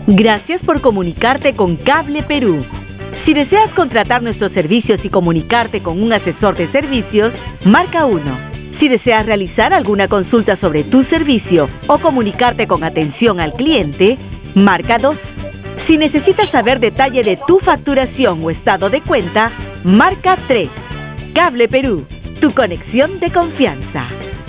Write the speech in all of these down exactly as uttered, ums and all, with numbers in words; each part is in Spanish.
Gracias por comunicarte con Cable Perú. Si deseas contratar nuestros servicios y comunicarte con un asesor de servicios, marca uno. Si deseas realizar alguna consulta sobre tu servicio o comunicarte con atención al cliente, marca dos. Si necesitas saber detalle de tu facturación o estado de cuenta, marca tres. Cable Perú, tu conexión de confianza.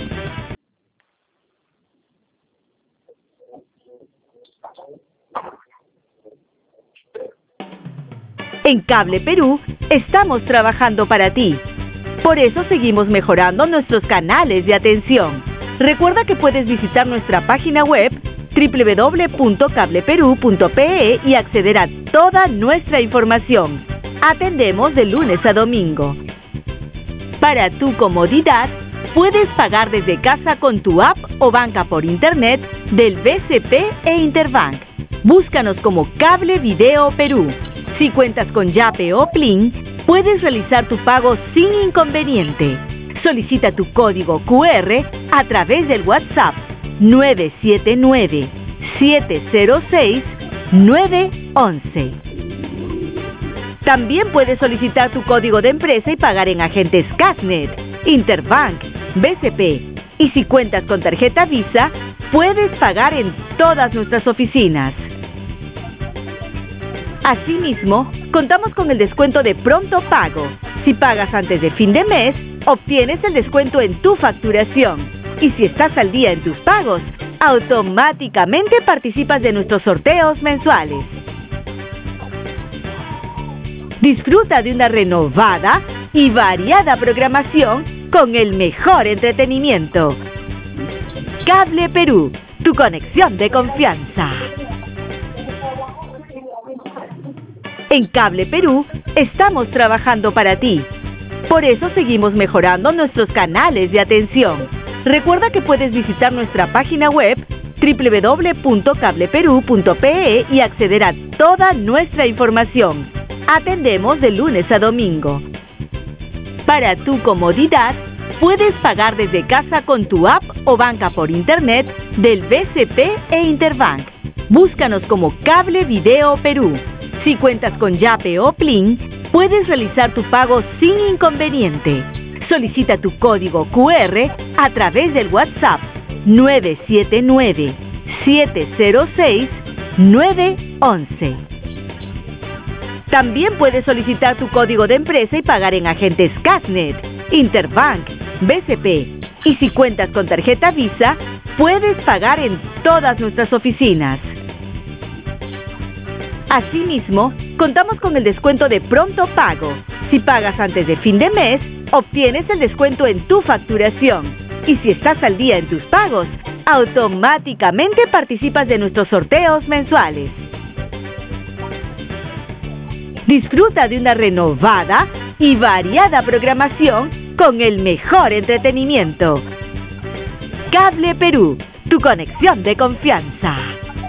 En Cable Perú, estamos trabajando para ti. Por eso seguimos mejorando nuestros canales de atención. Recuerda que puedes visitar nuestra página web doble u doble u doble u punto cable perú punto pe e y acceder a toda nuestra información. Atendemos de lunes a domingo. Para tu comodidad, puedes pagar desde casa con tu app o banca por internet del B C P e Interbank. Búscanos como Cable Video Perú. Si cuentas con Yape o Plin, puedes realizar tu pago sin inconveniente. Solicita tu código cu erre a través del WhatsApp nueve siete nueve, siete cero seis, nueve once. También puedes solicitar tu código de empresa y pagar en agentes Casnet, Interbank, B C P. Y si cuentas con tarjeta Visa, puedes pagar en todas nuestras oficinas. Asimismo, contamos con el descuento de pronto pago. Si pagas antes de fin de mes, obtienes el descuento en tu facturación. Y si estás al día en tus pagos, automáticamente participas de nuestros sorteos mensuales. Disfruta de una renovada y variada programación con el mejor entretenimiento. Cable Perú, tu conexión de confianza. En Cable Perú, estamos trabajando para ti. Por eso seguimos mejorando nuestros canales de atención. Recuerda que puedes visitar nuestra página web doble u doble u doble u punto cable perú punto pe e y acceder a toda nuestra información. Atendemos de lunes a domingo. Para tu comodidad, puedes pagar desde casa con tu app o banca por internet del B C P e Interbank. Búscanos como Cable Video Perú. Si cuentas con Yape o Plin, puedes realizar tu pago sin inconveniente. Solicita tu código cu erre a través del WhatsApp nueve siete nueve, siete cero seis, nueve once. También puedes solicitar tu código de empresa y pagar en agentes Casnet, Interbank, B C P. Y si cuentas con tarjeta Visa, puedes pagar en todas nuestras oficinas. Asimismo, contamos con el descuento de pronto pago. Si pagas antes de fin de mes, obtienes el descuento en tu facturación. Y si estás al día en tus pagos, automáticamente participas de nuestros sorteos mensuales. Disfruta de una renovada y variada programación con el mejor entretenimiento. Cable Perú, tu conexión de confianza.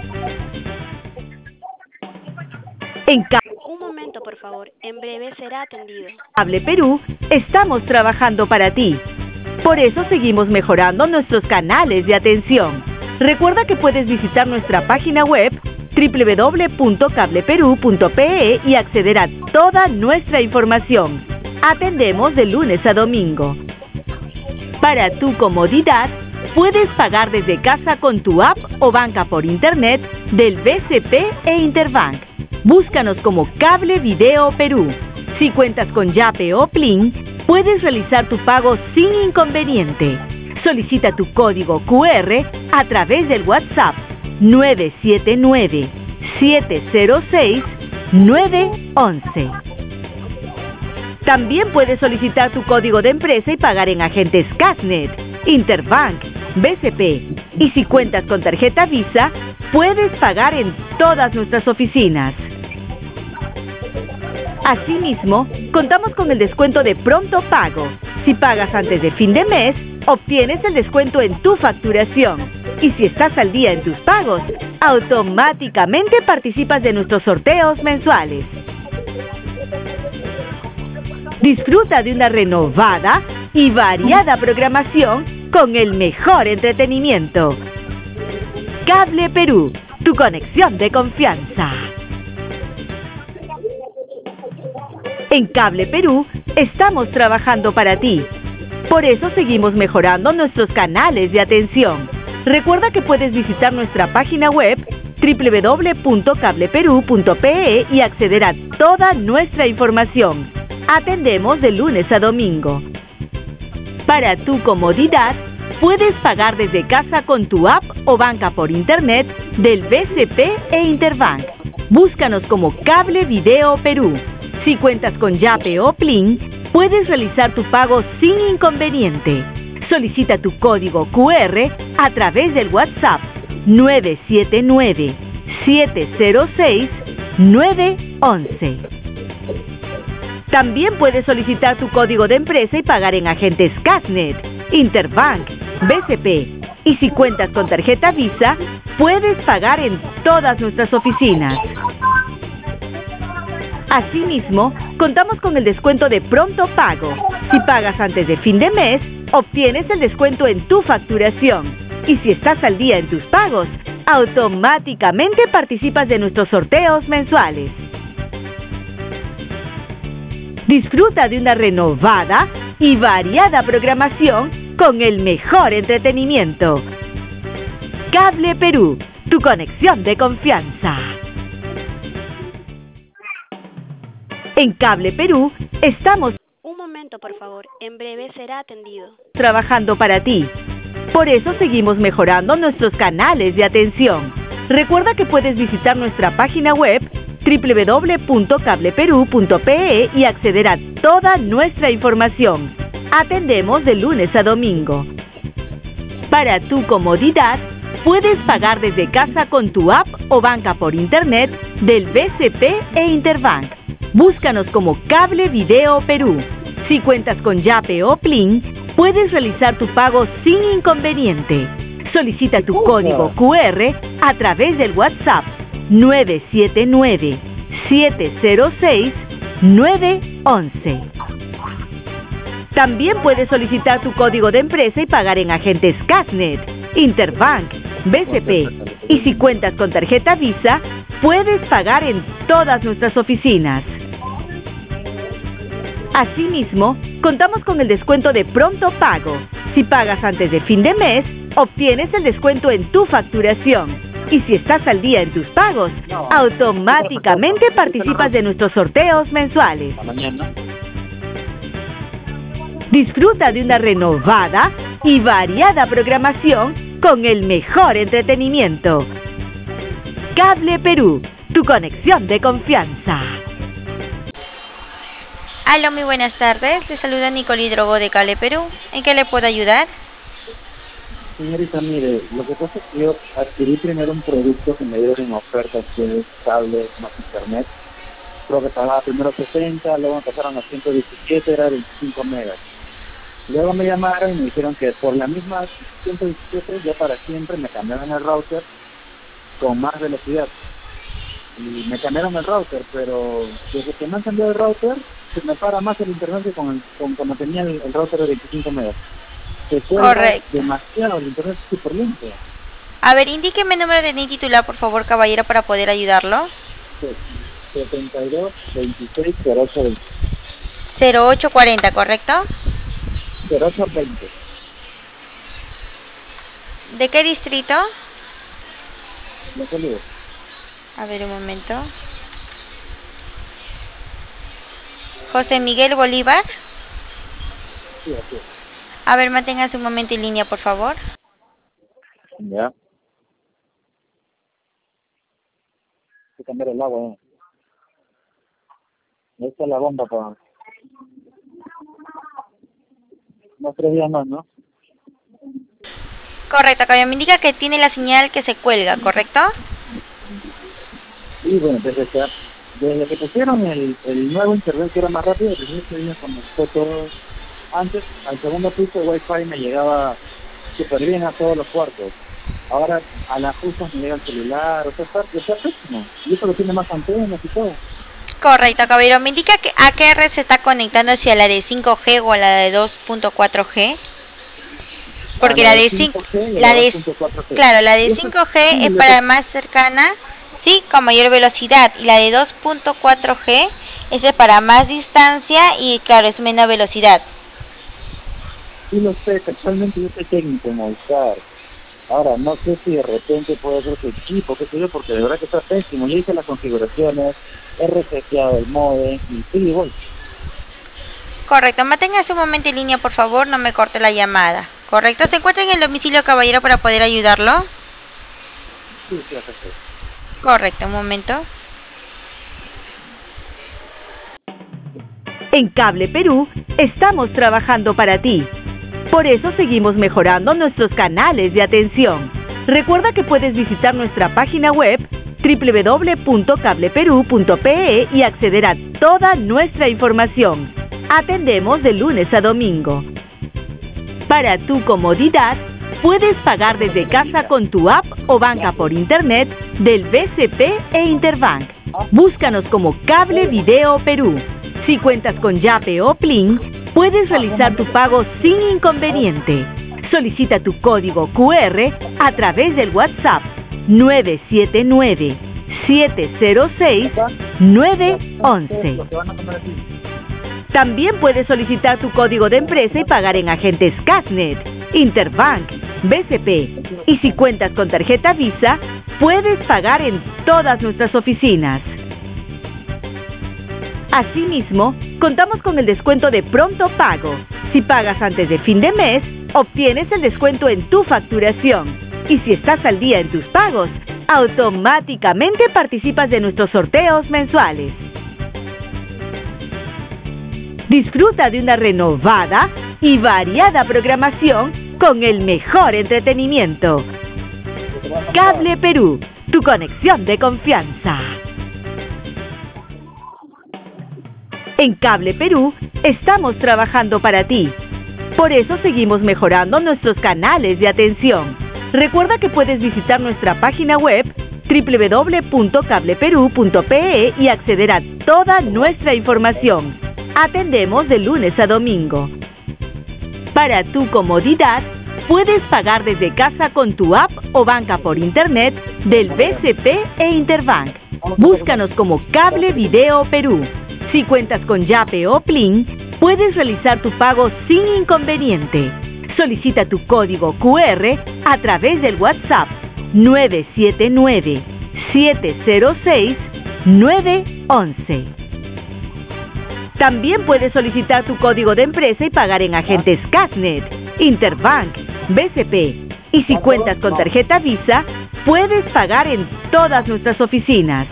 En Ca- Un momento, por favor. En breve será atendido. Cable Perú, estamos trabajando para ti. Por eso seguimos mejorando nuestros canales de atención. Recuerda que puedes visitar nuestra página web doble u doble u doble u punto cable perú punto pe e y acceder a toda nuestra información. Atendemos de lunes a domingo. Para tu comodidad, puedes pagar desde casa con tu app o banca por internet del B C P e Interbank. Búscanos como Cable Video Perú. Si cuentas con Yape o Plin, puedes realizar tu pago sin inconveniente. Solicita tu código cu erre a través del WhatsApp nueve siete nueve, siete cero seis, nueve once. También puedes solicitar tu código de empresa y pagar en agentes Casnet, Interbank, B C P. Y si cuentas con tarjeta Visa, puedes pagar en todas nuestras oficinas. Asimismo, contamos con el descuento de pronto pago. Si pagas antes de fin de mes, obtienes el descuento en tu facturación. Y si estás al día en tus pagos, automáticamente participas de nuestros sorteos mensuales. Disfruta de una renovada y variada programación con el mejor entretenimiento. Cable Perú, tu conexión de confianza. En Cable Perú estamos trabajando para ti. Por eso seguimos mejorando nuestros canales de atención. Recuerda que puedes visitar nuestra página web doble u doble u doble u punto cable perú punto pe e y acceder a toda nuestra información. Atendemos de lunes a domingo. Para tu comodidad, puedes pagar desde casa con tu app o banca por internet del B C P e Interbank. Búscanos como Cable Video Perú. Si cuentas con Yape o Plin, puedes realizar tu pago sin inconveniente. Solicita tu código cu erre a través del WhatsApp nueve siete nueve, siete cero seis, nueve once. También puedes solicitar tu código de empresa y pagar en agentes Casnet, Interbank, B C P. Y si cuentas con tarjeta Visa, puedes pagar en todas nuestras oficinas. Asimismo, contamos con el descuento de pronto pago. Si pagas antes de fin de mes, obtienes el descuento en tu facturación. Y si estás al día en tus pagos, automáticamente participas de nuestros sorteos mensuales. Disfruta de una renovada y variada programación con el mejor entretenimiento. Cable Perú, tu conexión de confianza. En Cable Perú estamos Un momento, por favor. En breve será atendido. trabajando para ti. Por eso seguimos mejorando nuestros canales de atención. Recuerda que puedes visitar nuestra página web doble u doble u doble u punto cable perú punto pe e y acceder a toda nuestra información. Atendemos de lunes a domingo. Para tu comodidad, puedes pagar desde casa con tu app o banca por internet del B C P e Interbank. Búscanos como Cable Video Perú. Si cuentas con Yape o Plin, puedes realizar tu pago sin inconveniente. Solicita tu código cu erre a través del WhatsApp nueve siete nueve, siete cero seis, nueve once. También puedes solicitar tu código de empresa y pagar en agentes Casnet, Interbank, B C P. Y si cuentas con tarjeta Visa, puedes pagar en todas nuestras oficinas. Asimismo, contamos con el descuento de pronto pago. Si pagas antes de fin de mes, obtienes el descuento en tu facturación. Y si estás al día en tus pagos, automáticamente participas de nuestros sorteos mensuales. Disfruta de una renovada y variada programación con el mejor entretenimiento. Cable Perú, tu conexión de confianza. Aló, muy buenas tardes. Le saluda Nicole Drogo de Cable Perú. ¿En qué le puedo ayudar? Señorita, mire, lo que pasa es que yo adquirí primero un producto que me dieron en oferta, que es cable más internet. Creo que pagaba primero sesenta, luego me pasaron a ciento diecisiete, era veinticinco megas. Luego me llamaron y me dijeron que por la misma ciento diecisiete, ya para siempre me cambiaron el router con más velocidad. Y me cambiaron el router, pero desde que me han cambiado el router, se me para más el internet que con, el, con cuando tenía el, el router de veinticinco megas. Se cuelga demasiado, el internet es súper lento. A ver, indíqueme el número de N I titular, por favor, caballero, para poder ayudarlo. Sí, setenta y dos, veintiséis, cero ocho veinte. cero ocho cuarenta, ¿correcto? cero ocho veinte. ¿De qué distrito? Lo saludo. A ver, un momento. José Miguel Bolívar. Sí, así es. A ver, manténgase un momento en línea, por favor. Ya. Hay que cambiar el agua, ¿eh? Ahí está la bomba para... Unos tres días más, ¿no? Correcto, caballero. Me indica que tiene la señal que se cuelga, ¿correcto? Y bueno, desde que, desde que pusieron el, el nuevo internet que era más rápido, desde ese día comenzó todo. Antes, al segundo piso el wifi me llegaba súper bien a todos los cuartos. Ahora a las justas me llega el celular, o sea, está, está pésimo. Y eso lo tiene más antenas y todo. Correcto, caballero. Me indica que a qué red se está conectando, hacia la de cinco G o a la de dos punto cuatro G. Porque la de cinco, la de, claro, la de cinco G es para más cercana, sí, con mayor velocidad, y la de dos punto cuatro G es para más distancia y claro, es menos velocidad. Sí, lo sé, casualmente yo soy técnico en Movistar. Ahora, no sé si de repente puede ser su equipo, qué sé yo, porque de verdad que está pésimo. Yo hice las configuraciones, he reseteado el modem y sí, igual. Correcto, manténgase un momento en línea, por favor, no me corte la llamada. Correcto, ¿se encuentra en el domicilio, caballero, para poder ayudarlo? Sí, sí, acá estoy. Correcto, un momento. En Cable Perú estamos trabajando para ti. Por eso seguimos mejorando nuestros canales de atención. Recuerda que puedes visitar nuestra página web doble u doble u doble u punto cable perú punto pe e y acceder a toda nuestra información. Atendemos de lunes a domingo. Para tu comodidad, puedes pagar desde casa con tu app o banca por internet del B C P e Interbank. Búscanos como Cable Video Perú. Si cuentas con Yape o Plin, puedes realizar tu pago sin inconveniente. Solicita tu código cu erre a través del WhatsApp nueve siete nueve, siete cero seis, nueve uno uno. También puedes solicitar tu código de empresa y pagar en agentes Casnet, Interbank, B C P. Y si cuentas con tarjeta Visa, puedes pagar en todas nuestras oficinas. Asimismo, contamos con el descuento de pronto pago. Si pagas antes de fin de mes, obtienes el descuento en tu facturación. Y si estás al día en tus pagos, automáticamente participas de nuestros sorteos mensuales. Disfruta de una renovada y variada programación con el mejor entretenimiento. Cable Perú, tu conexión de confianza. En Cable Perú estamos trabajando para ti. Por eso seguimos mejorando nuestros canales de atención. Recuerda que puedes visitar nuestra página web doble u doble u doble u punto cable perú punto pe e y acceder a toda nuestra información. Atendemos de lunes a domingo. Para tu comodidad, puedes pagar desde casa con tu app o banca por internet del B C P e Interbank. Búscanos como Cable Video Perú. Si cuentas con Yape o Plin, puedes realizar tu pago sin inconveniente. Solicita tu código cu erre a través del WhatsApp nueve siete nueve, siete cero seis, nueve uno uno. También puedes solicitar tu código de empresa y pagar en agentes Casnet, Interbank, B C P. Y si cuentas con tarjeta Visa, puedes pagar en todas nuestras oficinas.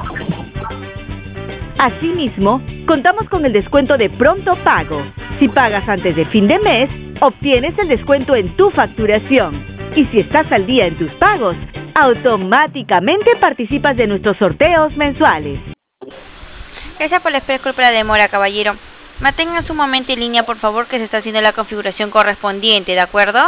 Asimismo, contamos con el descuento de pronto pago. Si pagas antes de fin de mes, obtienes el descuento en tu facturación. Y si estás al día en tus pagos, automáticamente participas de nuestros sorteos mensuales. Gracias por la espera, disculpe la demora, caballero. Manténganse un momento en línea, por favor, que se está haciendo la configuración correspondiente, ¿de acuerdo?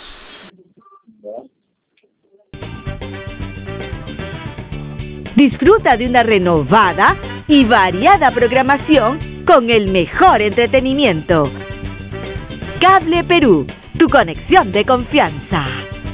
Disfruta de una renovada y variada programación con el mejor entretenimiento. Cable Perú, tu conexión de confianza.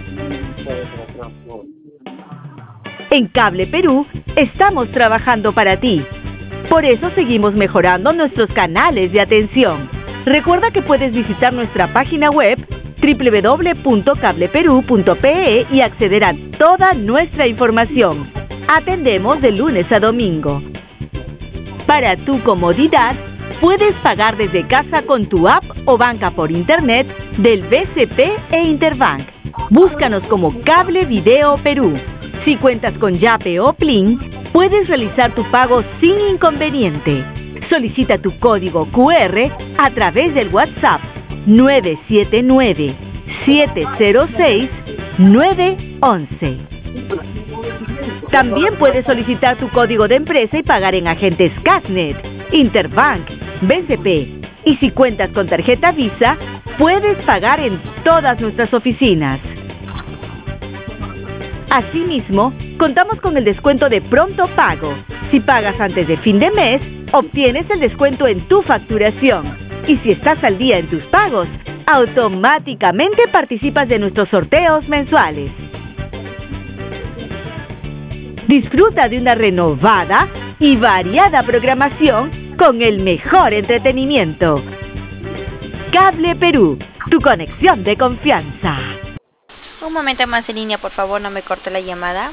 En Cable Perú estamos trabajando para ti. Por eso seguimos mejorando nuestros canales de atención. Recuerda que puedes visitar nuestra página web doble u doble u doble u punto cable perú punto pe e y acceder a toda nuestra información. Atendemos de lunes a domingo. Para tu comodidad, puedes pagar desde casa con tu app o banca por internet del B C P e Interbank. Búscanos como Cable Video Perú. Si cuentas con Yape o Plin, puedes realizar tu pago sin inconveniente. Solicita tu código cu erre a través del WhatsApp nueve siete nueve, siete cero seis, nueve uno uno. También puedes solicitar tu código de empresa y pagar en agentes Casnet, Interbank, B C P. Y si cuentas con tarjeta Visa, puedes pagar en todas nuestras oficinas. Asimismo, contamos con el descuento de pronto pago. Si pagas antes de fin de mes, obtienes el descuento en tu facturación. Y si estás al día en tus pagos, automáticamente participas de nuestros sorteos mensuales. Disfruta de una renovada y variada programación con el mejor entretenimiento. Cable Perú, tu conexión de confianza. Un momento más en línea, por favor, no me corte la llamada.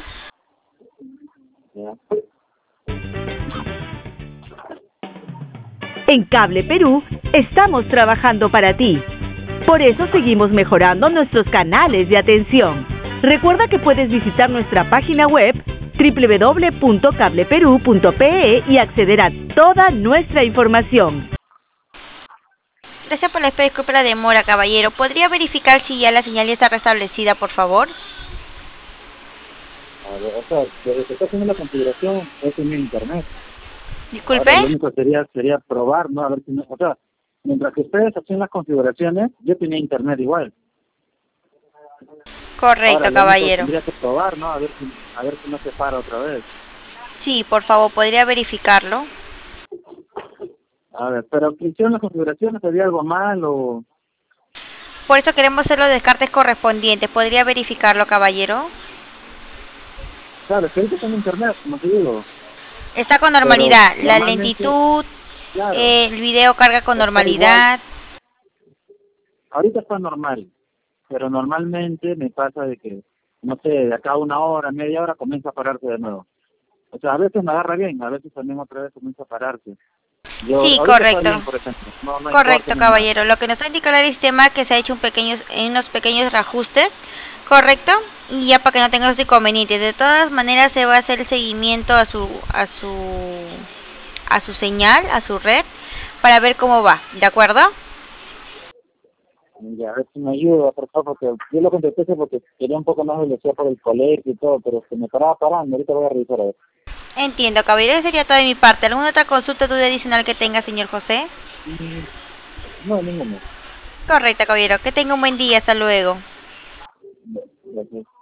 En Cable Perú estamos trabajando para ti. Por eso seguimos mejorando nuestros canales de atención. Recuerda que puedes visitar nuestra página web doble u doble u doble u punto cable perú punto pe e y acceder a toda nuestra información. Gracias por la espera, disculpe la demora, caballero. ¿Podría verificar si ya la señal ya está restablecida, por favor? A ver, o sea, desde que está haciendo la configuración, es en internet. Disculpe. Ahora, lo único sería, sería probar, ¿no? A ver si no, o sea, mientras que ustedes hacen las configuraciones, yo tenía internet igual. Correcto, Ahora, caballero. Tendría que probar, ¿no? A ver si, a ver si no se para otra vez. Sí, por favor, ¿podría verificarlo? A ver, pero que hicieron las configuraciones, ¿había algo mal o...? Por eso queremos hacer los descartes correspondientes. ¿Podría verificarlo, caballero? Claro, es que ahorita está en internet, como te digo. Está con normalidad. Pero, la lentitud, claro, eh, el video carga con normalidad. Ahorita está normal, pero normalmente me pasa de que, no sé, de acá a una hora, media hora, comienza a pararse de nuevo. O sea, a veces me agarra bien, a veces también otra vez comienza a pararse. Yo, Sí, correcto. Bien, por ejemplo. No, no correcto, caballero. Lo que nos ha indicado el sistema es que se ha hecho un pequeños, unos pequeños reajustes, correcto, y ya para que no tenga los inconvenientes. De todas maneras se va a hacer el seguimiento a su, a su, a su señal, a su red, para ver cómo va, ¿de acuerdo? Ya, a ver si me ayuda, por favor, porque yo lo contesté porque quería un poco más de velocidad por el colegio y todo, pero se me paraba parando, ahorita voy a revisar a ver. Entiendo, caballero, sería todo de mi parte. ¿Alguna otra consulta duda adicional que tenga, señor José? No, ninguna. Correcto, caballero. Que tenga un buen día. Hasta luego. Gracias.